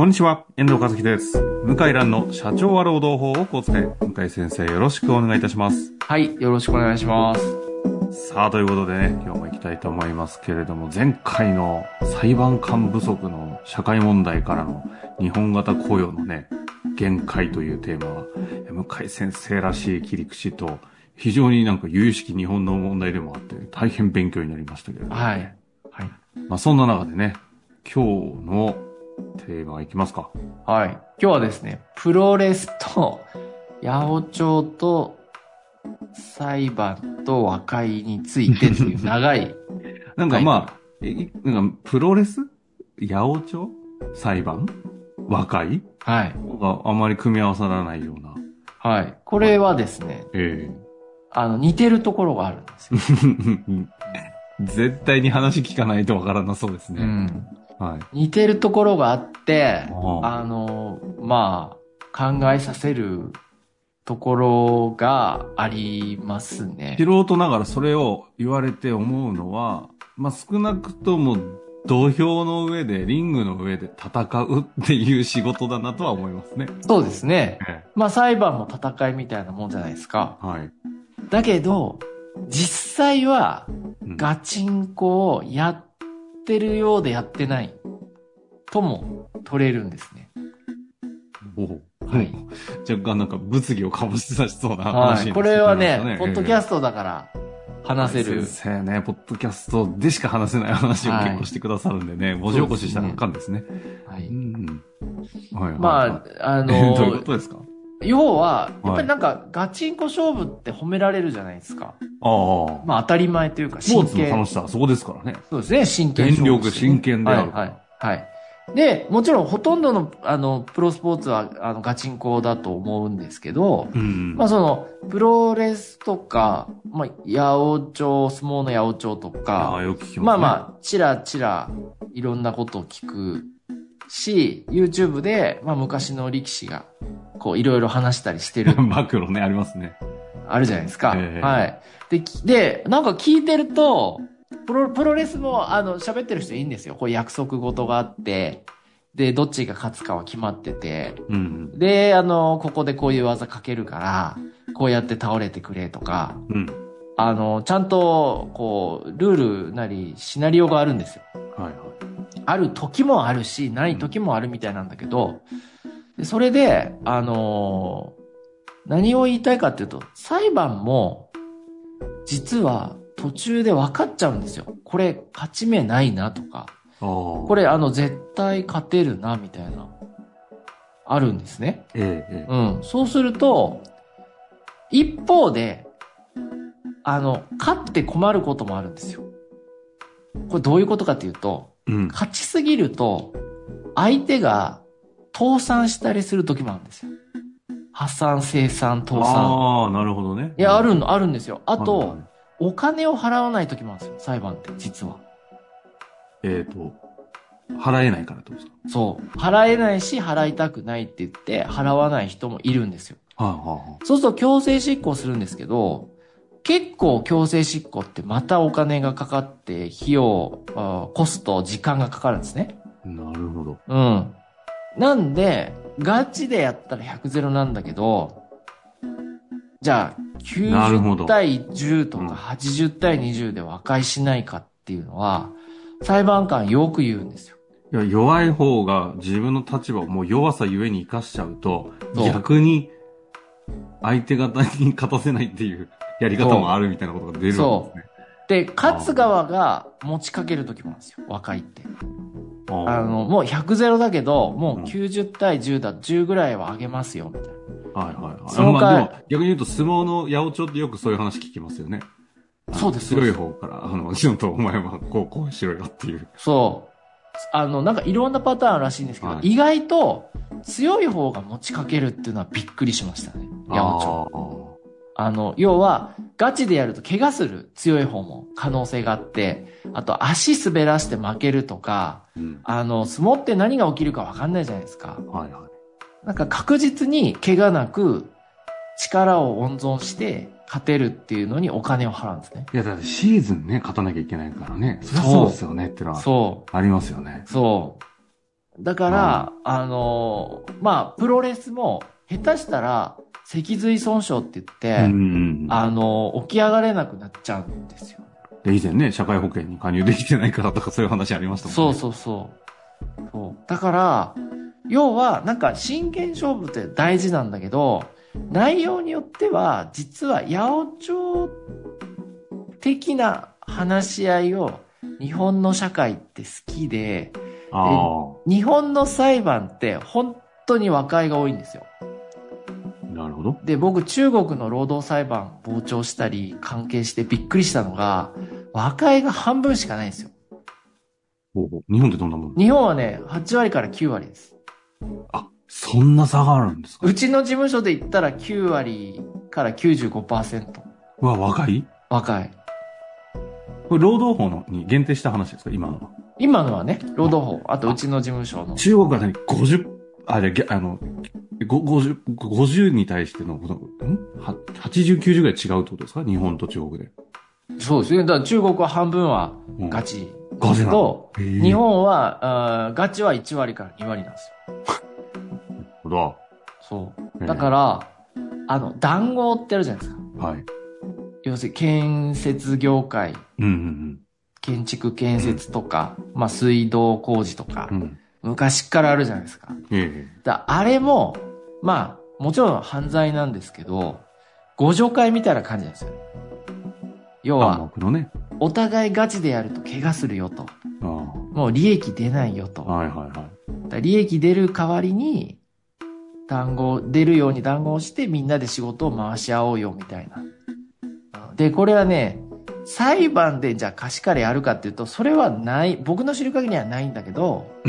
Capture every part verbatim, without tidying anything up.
こんにちは、遠藤和樹です。向井蘭の社長は労働法をこう使え。向井先生、よろしくお願いいたします。 はい、よろしくお願いします。 さあ、ということでね、今日も行きたいと思いますけれども、前回の裁判官不足の社会問題からの日本型雇用のね、限界というテーマは、向井先生らしい切り口と、非常になんか由々しき日本の問題でもあって、大変勉強になりましたけれども、ね。 はい。はい。 まあ、そんな中でね、今日のテーマいきますか。 はい。今日はですね、プロレスと、八百長と、裁判と和解についてっていう長い。 なんかまあ、え、なんかプロレス八百長裁判和解はい。 なんかあまり組み合わさらないような。 はい。これはですね、 ええあの、似てるところがあるんですよ。 絶対に話聞かないとわからなそうですね。 うん。 はい。 似てるところがあって、 ああの、まあ、考えさせるところがありますね。 素人ながらそれを言われて思うのは、まあ少なくとも土俵の上で、リングの上で戦うっていう仕事だなとは思いますね。 そうですね。 ええ、 まあ裁判も戦いみたいなもんじゃないですか。 はい。 だけど、実際はうんガチンコをやってるようでやってないとも取れるんですね。 おお、 はい。 若干なんか物議を醸し出しそうなはい。 話になりましたね。 これはね、ポッドキャストだから話せる。 先生ね、ポッドキャストでしか話せない話を結構してくださるんでね、文字起こししたらあかんですね。 はい。 うんうん、はいはいはい。 まあ、あのー、 どういうことですか？ 要は、やっぱりなんかガチンコ勝負って褒められるじゃないですか。ああ。まあ当たり前というか真剣。スポーツの楽しさはそこですからね。 そうですね、真剣全力真剣である。 はい、はい、はい。で、もちろんほとんどの、あの、プロスポーツは、あの、ガチンコだと思うんですけど、 うん、 まあその、プロレスとか、まあ、八百長、相撲の八百長とか、 ああ、よく聞きますね。 まあまあ、ちらちら、いろんなことを聞くし、YouTube で、まあ昔の力士が、こう、いろいろ話したりしてる。 暴露ね、ありますね。 あるじゃないですか。 えー、 はい。で、で、なんか聞いてると、プロ、プロレスも、あの、喋ってる人いいんですよ。こう約束事があって、で、どっちが勝つかは決まってて、 うん、 で、あの、ここでこういう技かけるから、こうやって倒れてくれとか、 うん、 あの、ちゃんと、こう、ルールなり、シナリオがあるんですよ。 はいはい。 ある時もあるし、ない時もあるみたいなんだけど、でそれで、あの何を言いたいかっていうと、裁判も、実は途中で分かっちゃうんですよ。これ勝ち目ないなとか、これあの絶対勝てるなみたいな、あるんですね。 ええ、 うん。そうすると、一方で、あの、勝って困ることもあるんですよ。これどういうことかっていうと、うん、勝ちすぎると、相手が倒産したりする時もあるんですよ。破産、清算、倒産。 ああ、なるほどね。 いや、あるの、あるんですよ。あと、はいはい、お金を払わない時もあるんですよ、裁判って、実は。 えっと、払えないからってことですか？ そう。払えないし、払いたくないって言って、払わない人もいるんですよ。 はあはあ、 そうすると強制執行するんですけど、結構強制執行ってまたお金がかかって、費用、コスト、時間がかかるんですね。 なるほど。 うん。なんで、ガチでやったらひゃくゼロなんだけど、じゃあ、きゅうじゅう対じゅうとかはちじゅう対にじゅうで和解しないかっていうのは、裁判官よく言うんですよ。 いや、弱い方が自分の立場をもう弱さゆえに生かしちゃうと、逆に相手方に勝たせないっていうやり方もあるみたいなことが出るんですね。そう。 で、勝つ側が持ちかけるときもあるんですよ、和解って。あの、もうひゃくゼロだけど、もうきゅうじゅう対じゅうだ、じゅうぐらいは上げますよ、みたいな。 はいはいはい。そのまあ、でも逆に言うと相撲の八百長ってよくそういう話聞きますよね。 そうです。 強い方から、あの、ちょっとお前はこう、こうしろよっていう。 そう。あの、なんかいろんなパターンあるらしいんですけど、はい、意外と強い方が持ちかけるっていうのはびっくりしましたね。八百長。あの、要は、ガチでやると怪我する強い方も可能性があって、あと足滑らして負けるとか、うん、あの、相撲って何が起きるか分かんないじゃないですか。はいはい。なんか確実に怪我なく力を温存して勝てるっていうのにお金を払うんですね。 いや、だってシーズンね、勝たなきゃいけないからね。そりゃそうですよねってのは。そう。ありますよね。 そう。 だから、あのー、まあ、プロレスも、下手したら、脊髄損傷って言って、うんうんうん、あのー、起き上がれなくなっちゃうんですよ。 で、以前ね、社会保険に加入できてないからとかそういう話ありましたもんね。 そうそうそう。そう。だから、要は、なんか、真剣勝負って大事なんだけど、内容によっては、実は、八百長的な話し合いを、日本の社会って好きで、 あ日本の裁判って本当に和解が多いんですよ。 なるほど。 で、僕中国の労働裁判傍聴したり関係してびっくりしたのが、和解が半分しかないんですよ。 ほうほう。日本ってどんなもん？ 日本はね、はち割からきゅう割です。 あ、そんな差があるんですか？ うちの事務所で言ったらきゅう割から きゅうじゅうごパーセント。 うわ、和解？ 和解。 これ労働法のに限定した話ですか、今のは？ 今のはね、労働法。あとうちの事務所の。 中国は何 ?ごじゅう、あ、じゃあ、あの、ごじゅう、ごじゅうに対しての、ん ?はちじゅう、きゅうじゅうぐらい違うってことですか、日本と中国で。 そうですね。だから中国は半分はガチ。 うん、ガチなの？ 日本は、ガチはいち割からに割なんですよ。 なるほど。 そう。だから、あの、談合ってあるじゃないですか。 はい。 要するに建設業界。 うんうんうん。 建築建設とか、うん、まあ水道工事とか、うん、昔からあるじゃないですか。 ええ、 だあれも、まあ、もちろん犯罪なんですけど、互助会みたいな感じなんですよ。要は、 ね、 お互いガチでやると怪我するよと。あもう利益出ないよと。 はいはいはい。 だ利益出る代わりに、談合、出るように談合してみんなで仕事を回し合おうよみたいな。で、これはね、裁判でじゃあ貸し借りやるかっていうと、それはない、僕の知る限りはないんだけど、 うん、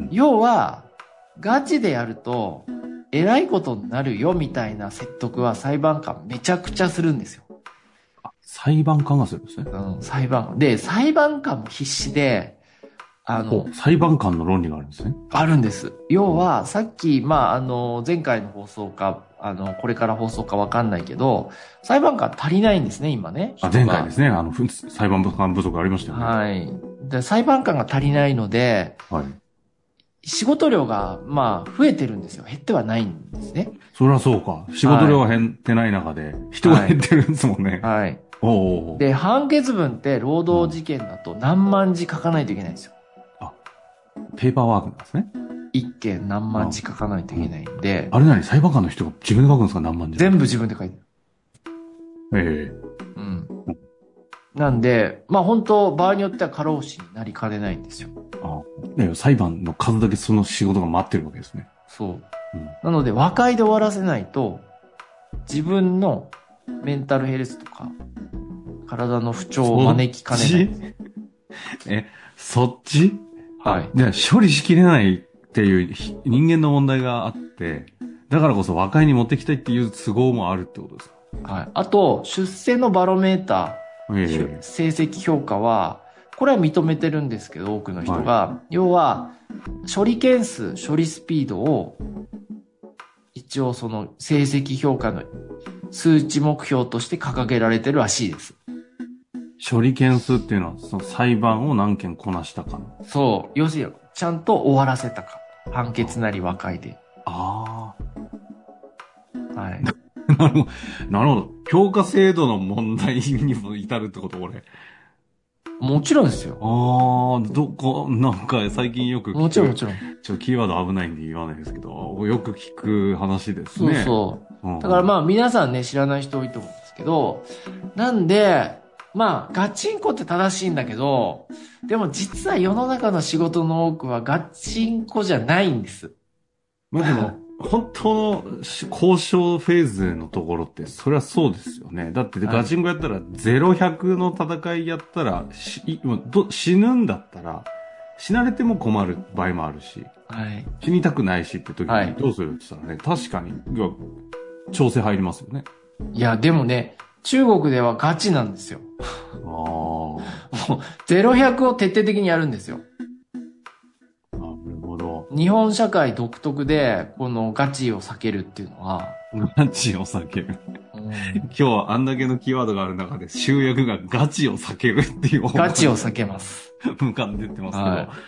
要は、ガチでやると、えらいことになるよみたいな説得は裁判官めちゃくちゃするんですよ。 あ、裁判官がするんですね。 うん、裁判。で、裁判官も必死で、あの、 裁判官の論理があるんですね。 あるんです。要は、さっき、まあ、あの、前回の放送か、あの、これから放送かわかんないけど、裁判官足りないんですね、今ね。 あ、前回ですね。あの、裁判官不足ありましたよね。 はい。で、裁判官が足りないので、はい。仕事量が、まあ、増えてるんですよ。減ってはないんですね。 そりゃそうか。仕事量が減ってない中で、人が減ってるんですもんね。 はい。はい、 おうおうで、判決文って労働事件だと何万字書かないといけないんですよ。 あ、ペーパーワークなんですね。 一件何万字書かないといけないんで。 あ, あれなに裁判官の人が自分で書くんですか、何万字？ 全部自分で書いてる。 ええー。うん。なんで、まあ本当場合によっては過労死になりかねないんですよ。 ああ、裁判の数だけその仕事が待ってるわけですね。 そう。うん、なので和解で終わらせないと、自分のメンタルヘルスとか、体の不調を招きかねない。 え、そっち？ はい。 で、処理しきれないっていう人間の問題があって、だからこそ和解に持ってきたいっていう都合もあるってことですか？ はい。あと、出世のバロメーター、ええ、成績評価は、これは認めてるんですけど、多くの人が、はい、要は、処理件数、処理スピードを、一応その成績評価の数値目標として掲げられてるらしいです。 処理件数っていうのは、その裁判を何件こなしたか。 そう。要するに、ちゃんと終わらせたか。判決なり和解で。 ああ。はい。 なるほど。なるほど。評価制度の問題にも至るってこと、俺。 もちろんですよ。 ああ、どこ、なんか最近よく聞く。 もちろんもちろん。 ちょっとキーワード危ないんで言わないですけど、よく聞く話ですね。 そうそう。うん、だからまあ皆さんね、知らない人多いと思うんですけど、なんで、まあ、ガチンコって正しいんだけど、でも実は世の中の仕事の多くはガチンコじゃないんです。 まあでも、本当の交渉フェーズのところって、それはそうですよね。だってガチンコやったら、ゼロひゃくの戦いやったら、し死ぬんだったら、死なれても困る場合もあるし、はい、死にたくないしって時にどうするって言ったらね、はい、確かに、調整入りますよね。 いや、でもね、中国ではガチなんですよ。 ああ。 もう、ゼロひゃくを徹底的にやるんですよ。 なるほど。 日本社会独特で、このガチを避けるっていうのは。 ガチを避ける。うん、今日はあんだけのキーワードがある中で、集約がガチを避けるっていう。 ガチを避けます。 向かってってますけど。はい、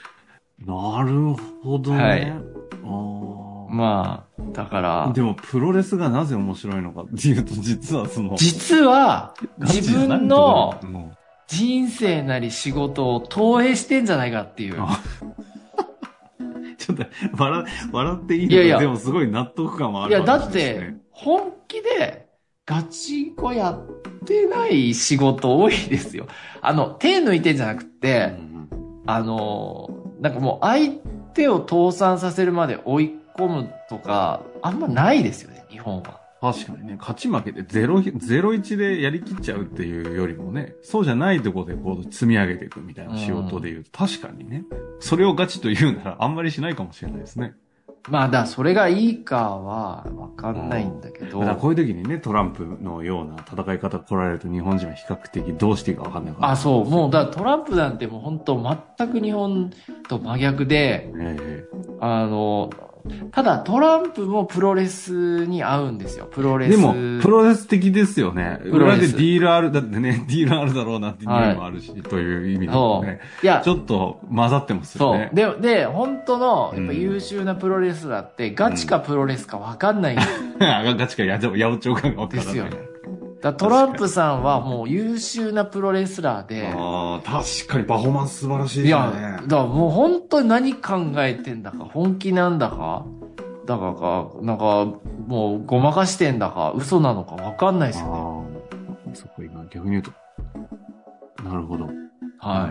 なるほどね。 はい。 あまあ、だから。 でも、プロレスがなぜ面白いのかっていうと、実はその。 実は、自分の人生なり仕事を投影してんじゃないかっていう。 ちょっと、笑、笑っていいのか、いやいやでもすごい納得感はある、 ね。いや、だって、本気で、ガチンコやってない仕事多いですよ。あの、手抜いてんじゃなくて、うんうん、あの、なんかもう相手を倒産させるまで追い込むとか、あんまないですよね、日本は。 確かにね、勝ち負けでゼロ、ゼロ一でやりきっちゃうっていうよりもね、そうじゃないところでこう積み上げていくみたいな仕事で言うと、確かにね、それをガチと言うならあんまりしないかもしれないですね。 まあ、だそれがいいかはわかんないんだけど。 だからこういう時にね、トランプのような戦い方来られると日本人は比較的どうしていいかわかんないから。 あ、そう。もう、だからトランプなんてもう本当全く日本と真逆で、えー、あの、ただトランプもプロレスに合うんですよ。プロレス。 でも、プロレス的ですよね。裏でディールある、だってね、ディールあるだろうなっていう意味もあるし、はい、という意味でもね。いや、ちょっと混ざってますよね。 そう。で、で、本当の、やっぱ優秀なプロレスラーって、ガチかプロレスか分かんないんですよ。 うん、ガチかや、八百長感が分からない。 ですよね。だトランプさんはもう優秀なプロレスラーで。 ああ、確かにパフォーマンス素晴らしいですね。いや、 だからもう本当に何考えてんだか、本気なんだか。だからか、なんか、もうごまかしてんだか、嘘なのか分かんないですよね。 ああ、そっか、今逆に言うと。なるほど。 はい。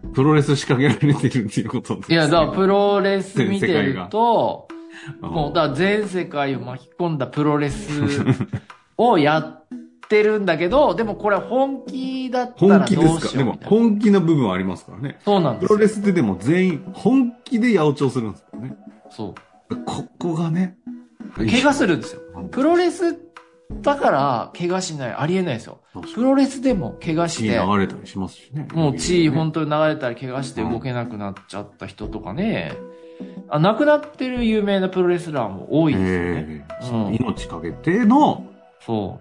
プロレス仕掛けられてるっていうことですね。 いや、だからプロレス見てると、もう、だから全世界を巻き込んだプロレスをやってるんだけど、でもこれ本気だったらどうしようみたいな。本気ですか？ でも本気の部分はありますからね。 そうなんですよ。 プロレスってでも全員本気で八百長するんですよね。 そう。 ここがね。 怪我するんですよ。プロレスだから怪我しない、ありえないですよ。プロレスでも怪我して。 血流れたりしますしね。 もう血本当に流れたり怪我して動けなくなっちゃった人とかね。あ、亡くなってる有名なプロレスラーも多いですよね。 えーうん、命かけての、 そう。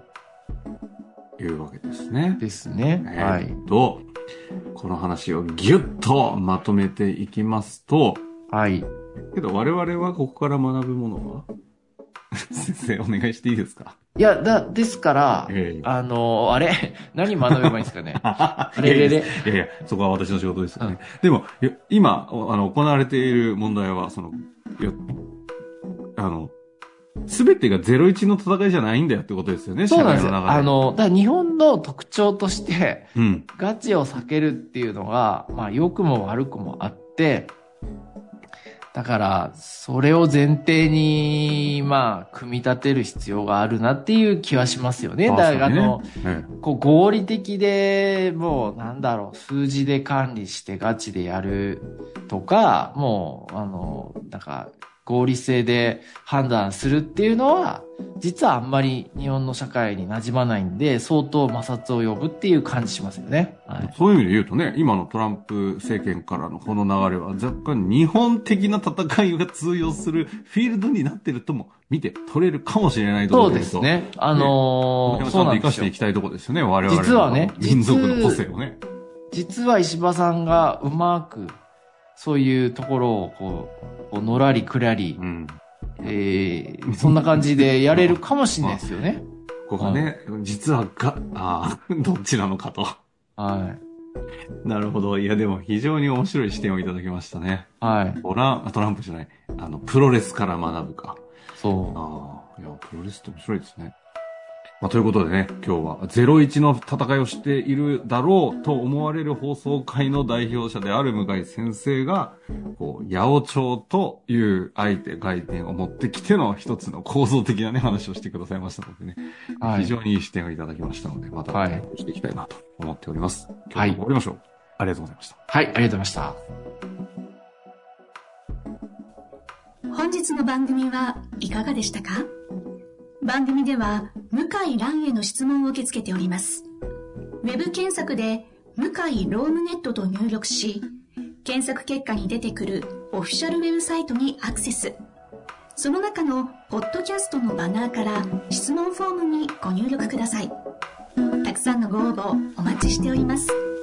いうわけですね。 ですね。 えー、はい。と、この話をギュッとまとめていきますと、 はい。 けど我々はここから学ぶものは先生、お願いしていいですか？ いや、だ、ですから、えー、あのー、あれ何学べばいいんですかねあれれれ。 いやいや、そこは私の仕事ですよね。うん、でも、今、あの、行われている問題は、その、あの、すべてがゼロイチの戦いじゃないんだよってことですよね、 そうなんですよ。あの、だから日本の特徴として、うん、ガチを避けるっていうのが、まあ、良くも悪くもあって、だから、それを前提に、まあ、組み立てる必要があるなっていう気はしますよね。だから、あの、ね、こう、合理的で、もう、なんだろう、数字で管理してガチでやるとか、もう、あの、なんか、合理性で判断するっていうのは、実はあんまり日本の社会に馴染まないんで、相当摩擦を呼ぶっていう感じしますよね。 はい、そういう意味で言うとね、今のトランプ政権からのこの流れは若干日本的な戦いが通用するフィールドになってるとも見て取れるかもしれないとそうですね。あのー、 ね、そうなんですよ。生かしていきたいところですよね、我々の。 実はね、 民族の個性をね。 実は石破さんがうまく、そういうところをこう、こうのらりくらり、うん、えー、そんな感じでやれるかもしれないですよね。 ここがね、はい、実はが、ああ、どっちなのかと。 はい。 なるほど。いや、でも非常に面白い視点をいただきましたね。 はい。 トラン、トランプじゃない。あの、プロレスから学ぶか。 そう。 ああ、いや、プロレスって面白いですね。まあ、ということでね、今日はゼロイチの戦いをしているだろうと思われる放送会の代表者である向井先生が、こう、八百長という相手、概念を持ってきての一つの構造的なね、話をしてくださいましたのでね、はい、非常にいい視点をいただきましたので、また、はい、していきたいなと思っております。今日も終わりましょう。はい、ありがとうございました。 はい、ありがとうございました。 本日の番組はいかがでしたか？番組では向井蘭への質問を受け付けております。ウェブ検索で向井ロームネットと入力し、検索結果に出てくるオフィシャルウェブサイトにアクセス。その中のポッドキャストのバナーから質問フォームにご入力ください。たくさんのご応募お待ちしております。